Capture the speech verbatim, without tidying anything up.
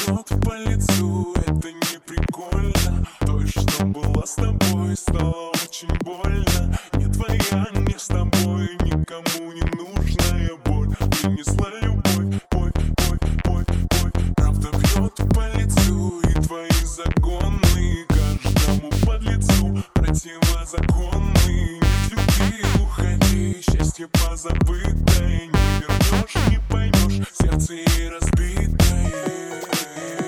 бьет по лицу, это не прикольно. То, что было с тобой, стало очень больно. Не твоя, не с тобой, никому не нужная боль принесла любовь, боль, боль, боль, боль. Правда бьет по лицу, и твои загоны каждому подлецу противозаконны. Нет любви, уходи, счастье позабытое не вернешь, не поймешь, сердце и разбитое.